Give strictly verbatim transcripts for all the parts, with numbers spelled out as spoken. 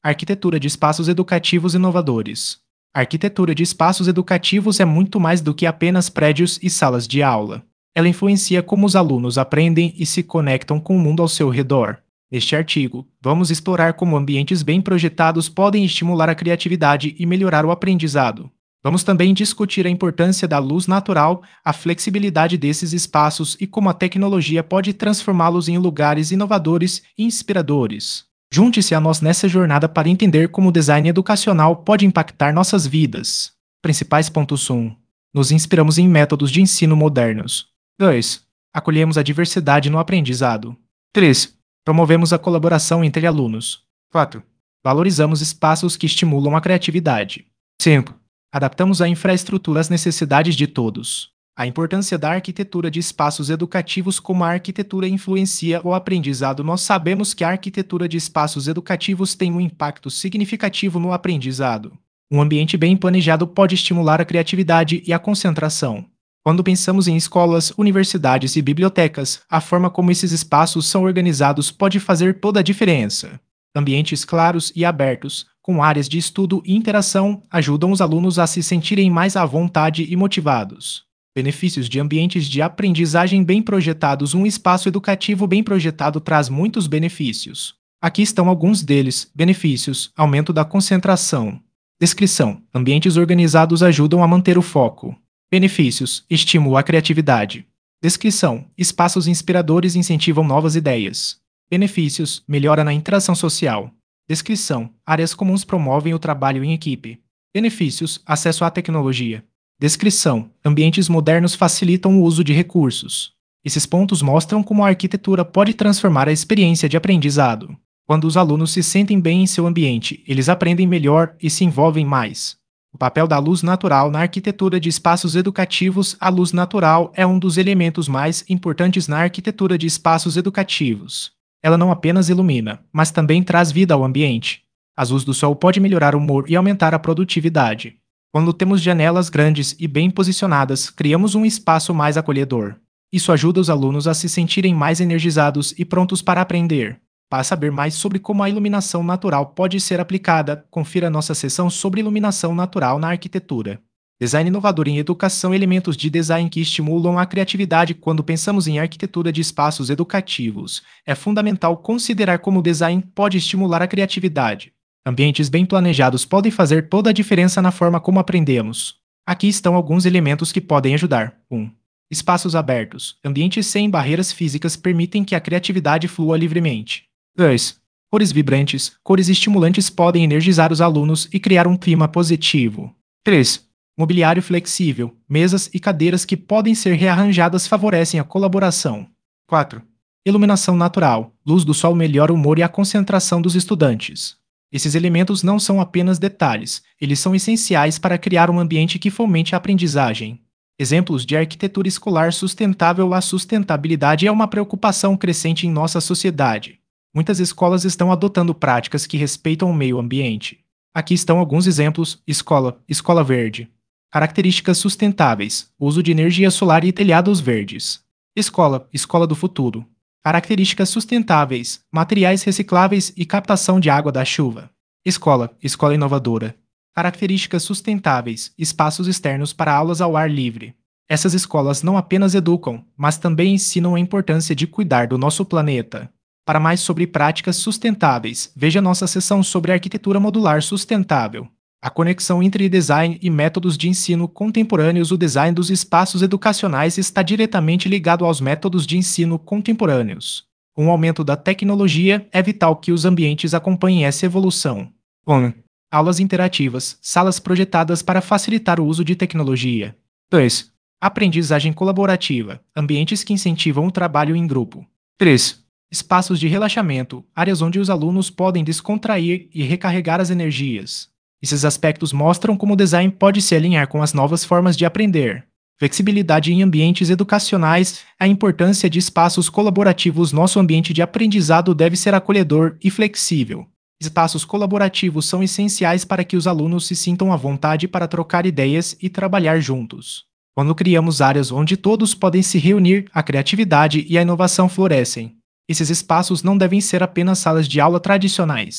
Arquitetura de espaços educativos inovadores. A arquitetura de espaços educativos é muito mais do que apenas prédios e salas de aula. Ela influencia como os alunos aprendem e se conectam com o mundo ao seu redor. Neste artigo, vamos explorar como ambientes bem projetados podem estimular a criatividade e melhorar o aprendizado. Vamos também discutir a importância da luz natural, a flexibilidade desses espaços e como a tecnologia pode transformá-los em lugares inovadores e inspiradores. Junte-se a nós nessa jornada para entender como o design educacional pode impactar nossas vidas. Principais pontos um. Nos inspiramos em métodos de ensino modernos. dois. Acolhemos a diversidade no aprendizado. três. Promovemos a colaboração entre alunos. quatro. Valorizamos espaços que estimulam a criatividade. cinco. Adaptamos a infraestrutura às necessidades de todos. A importância da arquitetura de espaços educativos. Como a arquitetura influencia o aprendizado. Nós sabemos que a arquitetura de espaços educativos tem um impacto significativo no aprendizado. Um ambiente bem planejado pode estimular a criatividade e a concentração. Quando pensamos em escolas, universidades e bibliotecas, a forma como esses espaços são organizados pode fazer toda a diferença. Ambientes claros e abertos, com áreas de estudo e interação, ajudam os alunos a se sentirem mais à vontade e motivados. Benefícios de ambientes de aprendizagem bem projetados. Um espaço educativo bem projetado traz muitos benefícios. Aqui estão alguns deles. Benefícios: aumento da concentração. Descrição: ambientes organizados ajudam a manter o foco. Benefícios: estímulo à criatividade. Descrição: espaços inspiradores incentivam novas ideias. Benefícios: melhora na interação social. Descrição: áreas comuns promovem o trabalho em equipe. Benefícios: acesso à tecnologia. Descrição: ambientes modernos facilitam o uso de recursos. Esses pontos mostram como a arquitetura pode transformar a experiência de aprendizado. Quando os alunos se sentem bem em seu ambiente, eles aprendem melhor e se envolvem mais. O papel da luz natural na arquitetura de espaços educativos. A luz natural é um dos elementos mais importantes na arquitetura de espaços educativos. Ela não apenas ilumina, mas também traz vida ao ambiente. A luz do sol pode melhorar o humor e aumentar a produtividade. Quando temos janelas grandes e bem posicionadas, criamos um espaço mais acolhedor. Isso ajuda os alunos a se sentirem mais energizados e prontos para aprender. Para saber mais sobre como a iluminação natural pode ser aplicada, confira nossa seção sobre iluminação natural na arquitetura. Design inovador em educação. Elementos de design que estimulam a criatividade. Quando pensamos em arquitetura de espaços educativos, é fundamental considerar como o design pode estimular a criatividade. Ambientes bem planejados podem fazer toda a diferença na forma como aprendemos. Aqui estão alguns elementos que podem ajudar. um. Espaços abertos. Ambientes sem barreiras físicas permitem que a criatividade flua livremente. dois. Cores vibrantes. Cores estimulantes podem energizar os alunos e criar um clima positivo. três. Mobiliário flexível. Mesas e cadeiras que podem ser rearranjadas favorecem a colaboração. quatro. Iluminação natural. Luz do sol melhora o humor e a concentração dos estudantes. Esses elementos não são apenas detalhes, eles são essenciais para criar um ambiente que fomente a aprendizagem. Exemplos de arquitetura escolar sustentável. A sustentabilidade é uma preocupação crescente em nossa sociedade. Muitas escolas estão adotando práticas que respeitam o meio ambiente. Aqui estão alguns exemplos. Escola, escola verde. Características sustentáveis: uso de energia solar e telhados verdes. Escola, escola do futuro. Características sustentáveis: materiais recicláveis e captação de água da chuva. Escola, escola inovadora. Características sustentáveis: espaços externos para aulas ao ar livre. Essas escolas não apenas educam, mas também ensinam a importância de cuidar do nosso planeta. Para mais sobre práticas sustentáveis, veja nossa seção sobre arquitetura modular sustentável. A conexão entre design e métodos de ensino contemporâneos. O design dos espaços educacionais está diretamente ligado aos métodos de ensino contemporâneos. Com o aumento da tecnologia, é vital que os ambientes acompanhem essa evolução. um. Aulas interativas, salas projetadas para facilitar o uso de tecnologia. dois. Aprendizagem colaborativa, ambientes que incentivam o trabalho em grupo. três. Espaços de relaxamento, áreas onde os alunos podem descontrair e recarregar as energias. Esses aspectos mostram como o design pode se alinhar com as novas formas de aprender. Flexibilidade em ambientes educacionais. A importância de espaços colaborativos. Nosso ambiente de aprendizado deve ser acolhedor e flexível. Espaços colaborativos são essenciais para que os alunos se sintam à vontade para trocar ideias e trabalhar juntos. Quando criamos áreas onde todos podem se reunir, a criatividade e a inovação florescem. Esses espaços não devem ser apenas salas de aula tradicionais.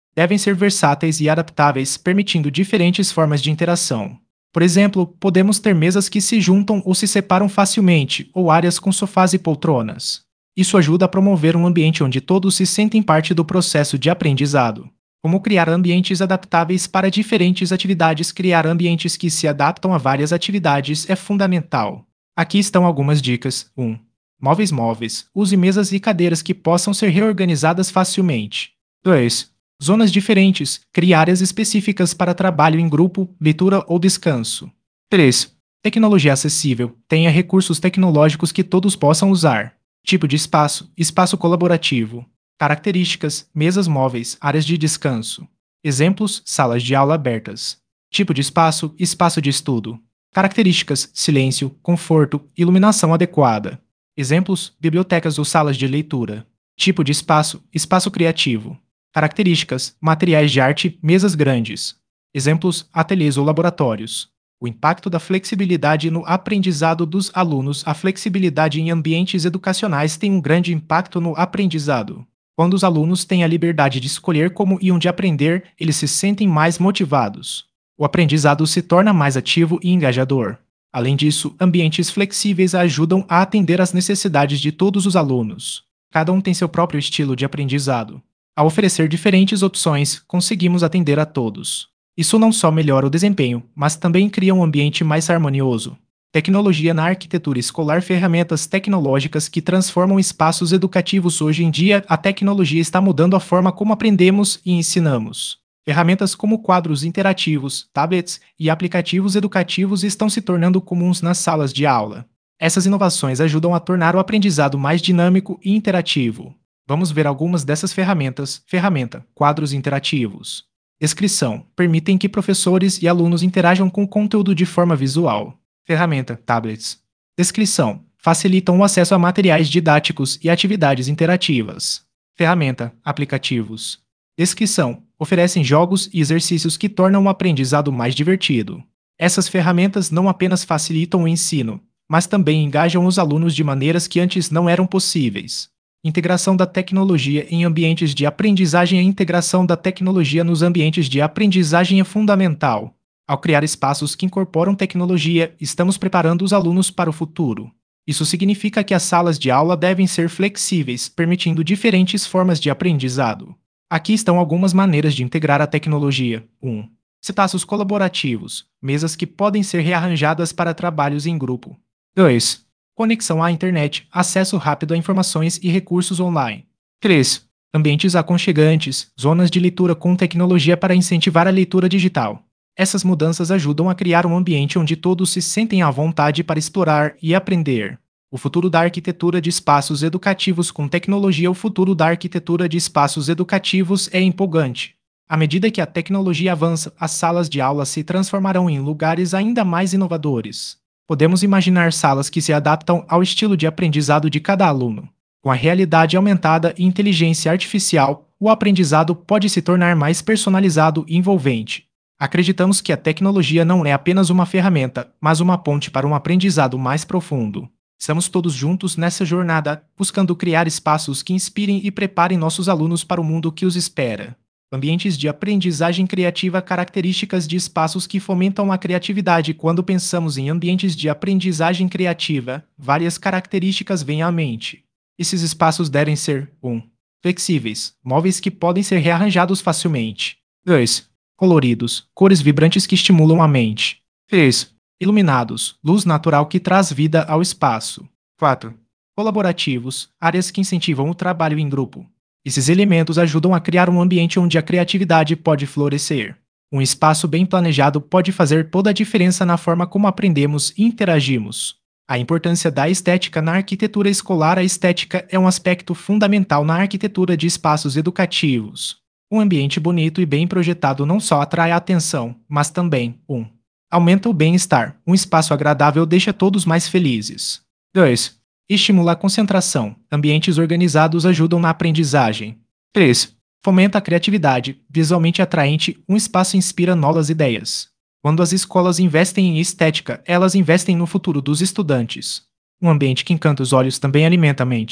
Devem ser versáteis e adaptáveis, permitindo diferentes formas de interação. Por exemplo, podemos ter mesas que se juntam ou se separam facilmente, ou áreas com sofás e poltronas. Isso ajuda a promover um ambiente onde todos se sentem parte do processo de aprendizado. Como criar ambientes adaptáveis para diferentes atividades? Criar ambientes que se adaptam a várias atividades é fundamental. Aqui estão algumas dicas. um. Móveis móveis. Use mesas e cadeiras que possam ser reorganizadas facilmente. dois. Zonas diferentes. Crie áreas específicas para trabalho em grupo, leitura ou descanso. três. Tecnologia acessível. Tenha recursos tecnológicos que todos possam usar. Tipo de espaço. Espaço colaborativo. Características: mesas móveis, áreas de descanso. Exemplos: salas de aula abertas. Tipo de espaço: espaço de estudo. Características: silêncio, conforto, iluminação adequada. Exemplos: bibliotecas ou salas de leitura. Tipo de espaço: espaço criativo. Características: materiais de arte, mesas grandes. Exemplos: ateliês ou laboratórios. O impacto da flexibilidade no aprendizado dos alunos. A flexibilidade em ambientes educacionais tem um grande impacto no aprendizado. Quando os alunos têm a liberdade de escolher como e onde aprender, eles se sentem mais motivados. O aprendizado se torna mais ativo e engajador. Além disso, ambientes flexíveis ajudam a atender às necessidades de todos os alunos. Cada um tem seu próprio estilo de aprendizado. Ao oferecer diferentes opções, conseguimos atender a todos. Isso não só melhora o desempenho, mas também cria um ambiente mais harmonioso. Tecnologia na arquitetura escolar. Ferramentas tecnológicas que transformam espaços educativos. Hoje em dia, a tecnologia está mudando a forma como aprendemos e ensinamos. Ferramentas como quadros interativos, tablets e aplicativos educativos estão se tornando comuns nas salas de aula. Essas inovações ajudam a tornar o aprendizado mais dinâmico e interativo. Vamos ver algumas dessas ferramentas. Ferramenta: quadros interativos. Descrição: permitem que professores e alunos interajam com o conteúdo de forma visual. Ferramenta: tablets. Descrição: facilitam o acesso a materiais didáticos e atividades interativas. Ferramenta: aplicativos. Descrição: oferecem jogos e exercícios que tornam o aprendizado mais divertido. Essas ferramentas não apenas facilitam o ensino, mas também engajam os alunos de maneiras que antes não eram possíveis. Integração da tecnologia em ambientes de aprendizagem. A integração da tecnologia nos ambientes de aprendizagem é fundamental. Ao criar espaços que incorporam tecnologia, estamos preparando os alunos para o futuro. Isso significa que as salas de aula devem ser flexíveis, permitindo diferentes formas de aprendizado. Aqui estão algumas maneiras de integrar a tecnologia. um. Espaços colaborativos, mesas que podem ser rearranjadas para trabalhos em grupo. dois. Conexão à internet, acesso rápido a informações e recursos online. três. Ambientes aconchegantes, zonas de leitura com tecnologia para incentivar a leitura digital. Essas mudanças ajudam a criar um ambiente onde todos se sentem à vontade para explorar e aprender. O futuro da arquitetura de espaços educativos com tecnologia. O futuro da arquitetura de espaços educativos é empolgante. À medida que a tecnologia avança, as salas de aula se transformarão em lugares ainda mais inovadores. Podemos imaginar salas que se adaptam ao estilo de aprendizado de cada aluno. Com a realidade aumentada e inteligência artificial, o aprendizado pode se tornar mais personalizado e envolvente. Acreditamos que a tecnologia não é apenas uma ferramenta, mas uma ponte para um aprendizado mais profundo. Estamos todos juntos nessa jornada, buscando criar espaços que inspirem e preparem nossos alunos para o mundo que os espera. Ambientes de aprendizagem criativa. Características de espaços que fomentam a criatividade. Quando pensamos em ambientes de aprendizagem criativa, várias características vêm à mente. Esses espaços devem ser: um. Flexíveis, móveis que podem ser rearranjados facilmente. dois. Coloridos, cores vibrantes que estimulam a mente. três. Iluminados, luz natural que traz vida ao espaço. quatro. Colaborativos, áreas que incentivam o trabalho em grupo. Esses elementos ajudam a criar um ambiente onde a criatividade pode florescer. Um espaço bem planejado pode fazer toda a diferença na forma como aprendemos e interagimos. A importância da estética na arquitetura escolar. A estética é um aspecto fundamental na arquitetura de espaços educativos. Um ambiente bonito e bem projetado não só atrai a atenção, mas também: um. Aumenta o bem-estar. Um espaço agradável deixa todos mais felizes. dois. Estimula a concentração. Ambientes organizados ajudam na aprendizagem. três. Fomenta a criatividade. Visualmente atraente, um espaço inspira novas ideias. Quando as escolas investem em estética, elas investem no futuro dos estudantes. Um ambiente que encanta os olhos também alimenta a mente.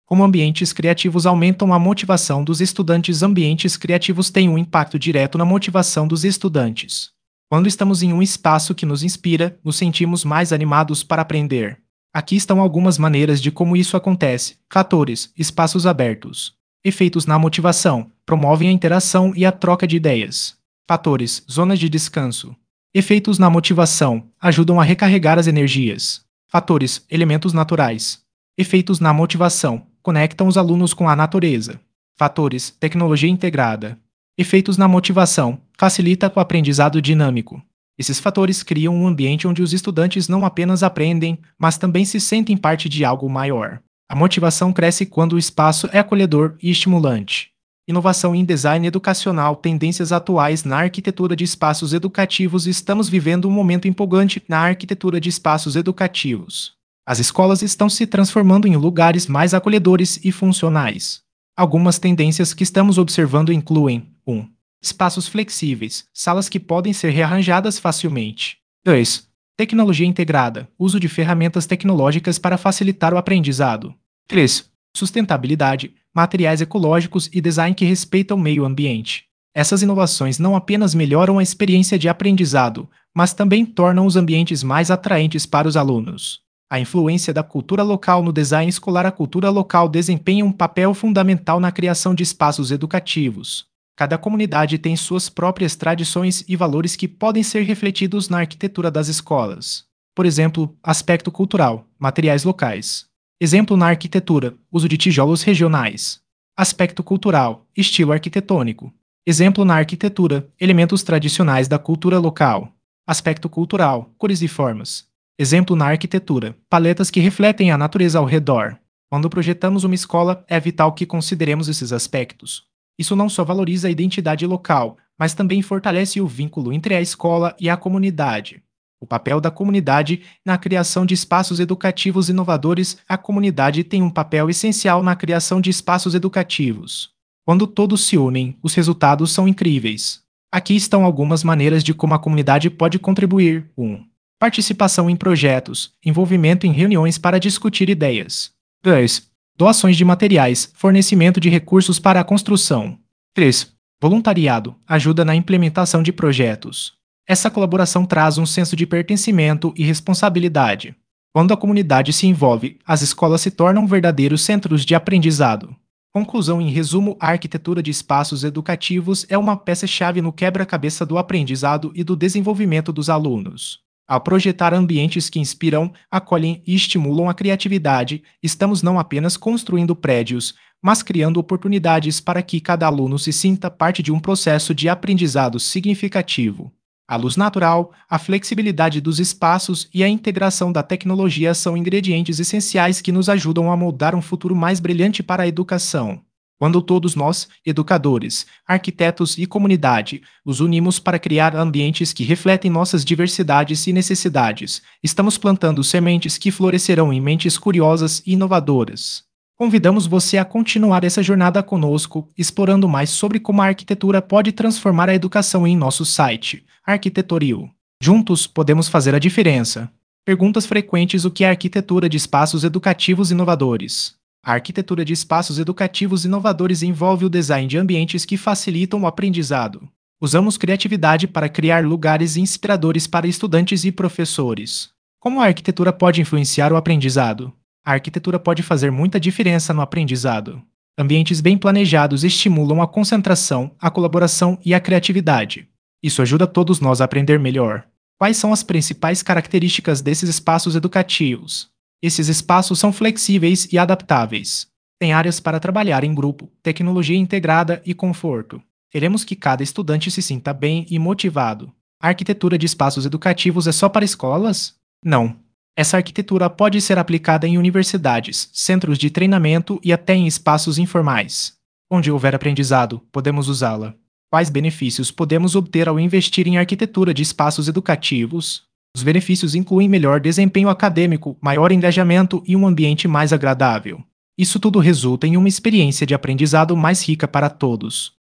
Como ambientes criativos aumentam a motivação dos estudantes, ambientes criativos têm um impacto direto na motivação dos estudantes. Quando estamos em um espaço que nos inspira, nos sentimos mais animados para aprender. Aqui estão algumas maneiras de como isso acontece. Fatores: espaços abertos. Efeitos na motivação: promovem a interação e a troca de ideias. Fatores: zonas de descanso. Efeitos na motivação: ajudam a recarregar as energias. Fatores: elementos naturais. Efeitos na motivação: conectam os alunos com a natureza. Fatores: tecnologia integrada. Efeitos na motivação: facilita o aprendizado dinâmico. Esses fatores criam um ambiente onde os estudantes não apenas aprendem, mas também se sentem parte de algo maior. A motivação cresce quando o espaço é acolhedor e estimulante. Inovação em design educacional, tendências atuais na arquitetura de espaços educativos. Estamos vivendo um momento empolgante na arquitetura de espaços educativos. As escolas estão se transformando em lugares mais acolhedores e funcionais. Algumas tendências que estamos observando incluem: um. Espaços flexíveis, salas que podem ser rearranjadas facilmente. dois. Tecnologia integrada, uso de ferramentas tecnológicas para facilitar o aprendizado. três. Sustentabilidade, materiais ecológicos e design que respeitam o meio ambiente. Essas inovações não apenas melhoram a experiência de aprendizado, mas também tornam os ambientes mais atraentes para os alunos. A influência da cultura local no design escolar. A cultura local desempenha um papel fundamental na criação de espaços educativos. Cada comunidade tem suas próprias tradições e valores que podem ser refletidos na arquitetura das escolas. Por exemplo, aspecto cultural, materiais locais. Exemplo na arquitetura, uso de tijolos regionais. Aspecto cultural, estilo arquitetônico. Exemplo na arquitetura, elementos tradicionais da cultura local. Aspecto cultural, cores e formas. Exemplo na arquitetura, paletas que refletem a natureza ao redor. Quando projetamos uma escola, é vital que consideremos esses aspectos. Isso não só valoriza a identidade local, mas também fortalece o vínculo entre a escola e a comunidade. O papel da comunidade na criação de espaços educativos inovadores. A comunidade tem um papel essencial na criação de espaços educativos. Quando todos se unem, os resultados são incríveis. Aqui estão algumas maneiras de como a comunidade pode contribuir. um. Participação em projetos, envolvimento em reuniões para discutir ideias. dois. Doações de materiais, fornecimento de recursos para a construção. três. Voluntariado, ajuda na implementação de projetos. Essa colaboração traz um senso de pertencimento e responsabilidade. Quando a comunidade se envolve, as escolas se tornam verdadeiros centros de aprendizado. Conclusão: em resumo, a arquitetura de espaços educativos é uma peça-chave no quebra-cabeça do aprendizado e do desenvolvimento dos alunos. Ao projetar ambientes que inspiram, acolhem e estimulam a criatividade, estamos não apenas construindo prédios, mas criando oportunidades para que cada aluno se sinta parte de um processo de aprendizado significativo. A luz natural, a flexibilidade dos espaços e a integração da tecnologia são ingredientes essenciais que nos ajudam a moldar um futuro mais brilhante para a educação. Quando todos nós, educadores, arquitetos e comunidade, nos unimos para criar ambientes que refletem nossas diversidades e necessidades, estamos plantando sementes que florescerão em mentes curiosas e inovadoras. Convidamos você a continuar essa jornada conosco, explorando mais sobre como a arquitetura pode transformar a educação em nosso site, Arquitetoril. Juntos, podemos fazer a diferença. Perguntas frequentes: o que é arquitetura de espaços educativos inovadores? A arquitetura de espaços educativos inovadores envolve o design de ambientes que facilitam o aprendizado. Usamos criatividade para criar lugares inspiradores para estudantes e professores. Como a arquitetura pode influenciar o aprendizado? A arquitetura pode fazer muita diferença no aprendizado. Ambientes bem planejados estimulam a concentração, a colaboração e a criatividade. Isso ajuda todos nós a aprender melhor. Quais são as principais características desses espaços educativos? Esses espaços são flexíveis e adaptáveis. Tem áreas para trabalhar em grupo, tecnologia integrada e conforto. Queremos que cada estudante se sinta bem e motivado. A arquitetura de espaços educativos é só para escolas? Não. Essa arquitetura pode ser aplicada em universidades, centros de treinamento e até em espaços informais. Onde houver aprendizado, podemos usá-la. Quais benefícios podemos obter ao investir em arquitetura de espaços educativos? Os benefícios incluem melhor desempenho acadêmico, maior engajamento e um ambiente mais agradável. Isso tudo resulta em uma experiência de aprendizado mais rica para todos.